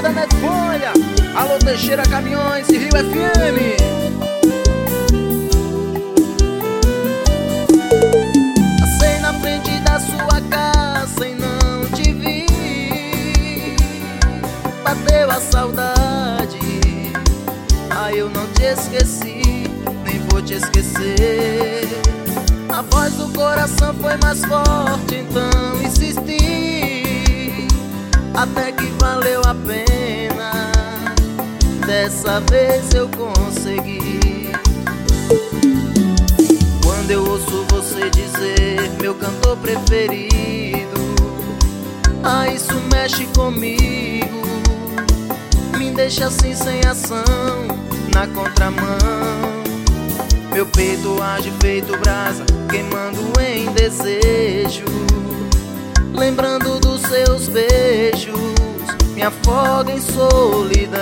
da Netfolha. Alô Teixeira Caminhões e Rio FM. Passei na frente da sua casa e não te vi. Bateu a saudade, eu não te esqueci, nem vou te esquecer. A voz do coração foi mais forte, então insisti, até que valeu a pena. Dessa vez eu consegui. Quando eu ouço você dizer meu cantor preferido, isso mexe comigo, me deixa assim sem ação, na contramão. Meu peito age feito brasa, queimando em desejo. Lembrando dos seus beijos, me afoga em solidão.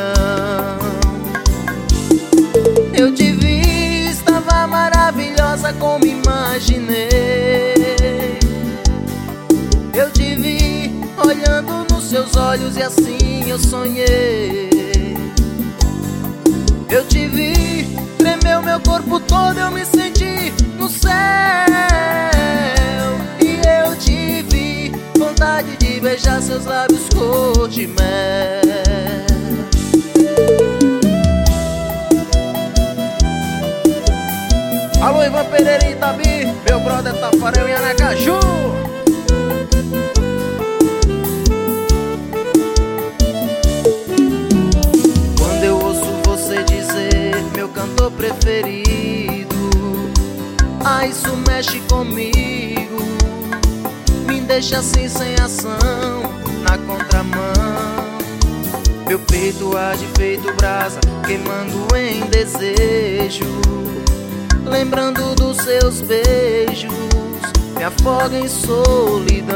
Eu te vi, estava maravilhosa como imaginei. Eu te vi, olhando nos seus olhos e assim eu sonhei. Eu te vi, tremeu meu corpo todo, eu me senti no céu. E eu te vi, vontade de beijar seus lábios cor de mel. Alô Ivan Pereira e Itabi, meu brother Tafarel em Aracaju. Meu cantor preferido, isso mexe comigo, me deixa assim sem ação, na contramão. Meu peito age feito brasa, queimando em desejo. Lembrando dos seus beijos, me afoga em solidão.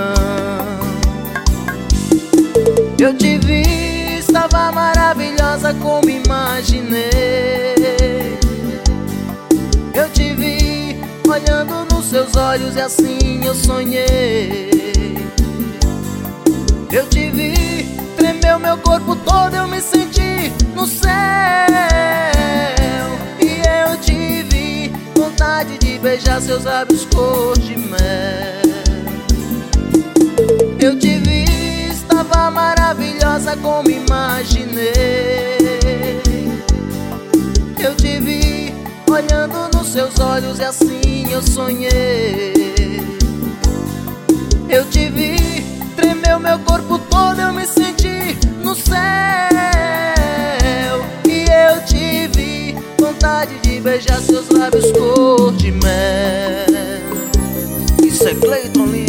Eu te vi, estava maravilhosa como imaginei. Eu te vi, olhando nos seus olhos e assim eu sonhei. Eu te vi, tremeu meu corpo todo, eu me senti no céu. E eu te vi, vontade de beijar seus lábios cor de mel. Eu te vi, estava maravilhosa como imaginei. Eu te vi, olhando nos seus olhos e assim eu sonhei. Eu te vi, tremeu meu corpo todo, eu me senti no céu. E eu te vi, vontade de beijar seus lábios cor de mel. Isso é Cleiton Lima.